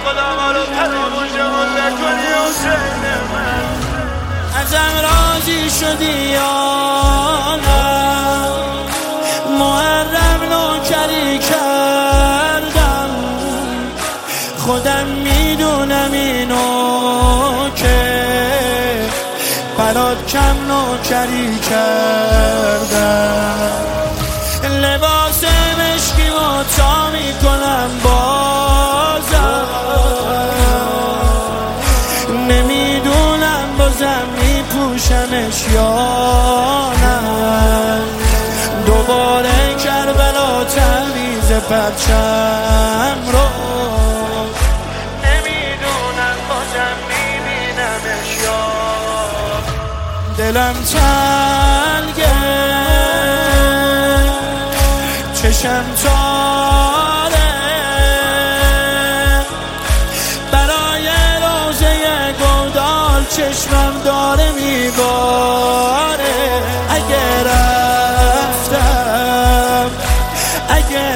خدا ما رو فراموشمون نکنی حسین من. ازم راضی شدی یا نه؟ محرم نوکری کردم، خودم میدونم اینو که برات کم نوکری کردم. لباس مشکی و تا میکنم بازم، نمیدونم بازم میپوشمش یا نه. دوباره کربلا تمیز پرچم رو، نمیدونم بازم میبینمش یا دلم تنگه، چشم تاره، برای روزه گودال چشمم داره میباره. اگه رفتم، اگه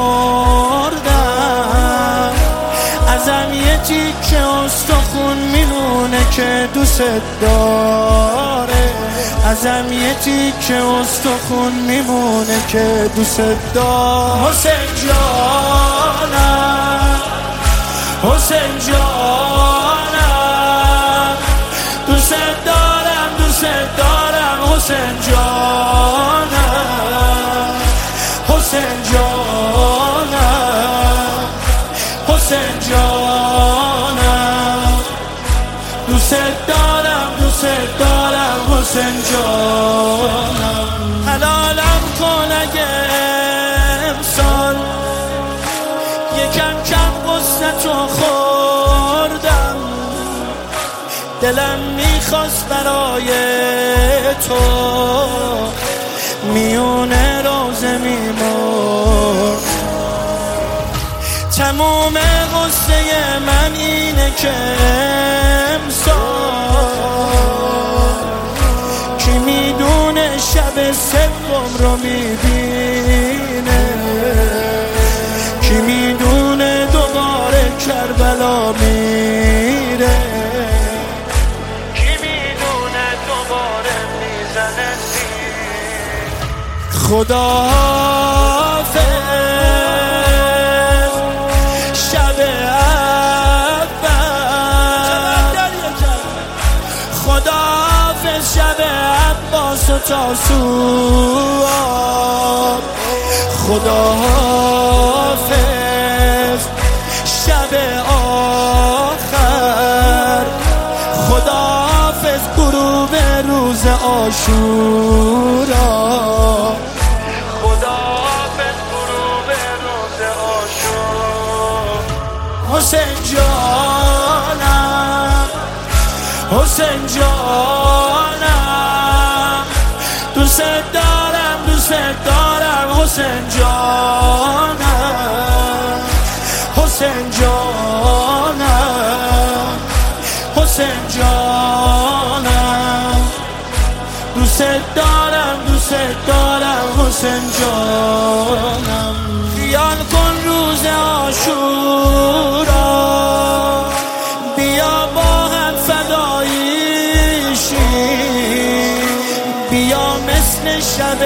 مردم، ازم یه تیکه استخون میمونه که دوست داره. ازم یه تیکه استخون میمونه که دوست داره. حسین جانم، حسین جانم، دوست دارم، دوست دارم حسین جانم، حسین جانم، حسین جانم، دوست دارم، دوست دارم حسین جانم. حلالم کن اگه امسال یکم کم قصتو خوردم، دلم میخواست برای تو میونه روزه میمرد. تموم قصه من اینه که امسال کی میدونه شب سوم رو میبینه، کی میدونه دوباره کربلا میره، کی میدونه دوباره میزنه زیر. خداحافظ شب اول، خداحافظ شب عباس و تاسوعا، خداحافظ شب آخر، خداحافظ غروب روز عاشورا، خداحافظ غروب روز عاشورا. حسین جانم، حسین جانم، دوست دارم، دوست دارم حسین جانم، حسین جانم، حسین جانم، دوست دارم، دوست دارم حسین جانم. خیال کن روز عاشورا بیا با هم فدایی شیم، بیا مثل شب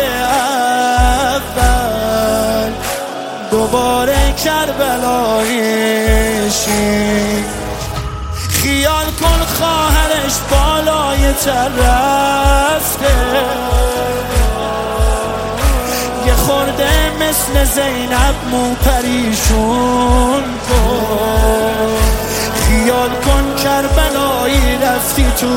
اول دوباره کربلایی شیم. خیال کن خواهرش بالای تر رفته، یه خورده مثل زینب مو پریشون کن. خیال کن کربلایی رفتی تو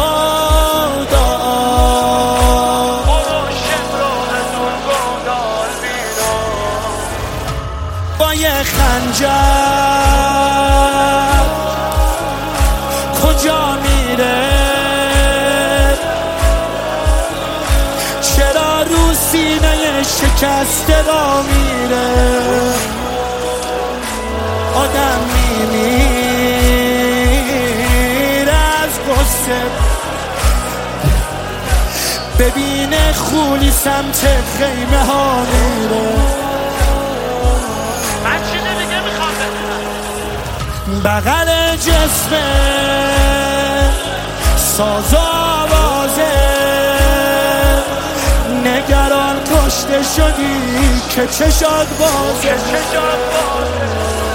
گودال، برو شب رو از اون گودال بیرون. با یه خنجر کجا میره؟ چرا رو سینه شکسته را میره؟ آدم میمیره از غصه، ببینه خولی سمت خیمه ها میره. من چیزی دیگه میخوام بدونم. بغل جسم ساز و آوازه نگران کشته شدی که چشات بازه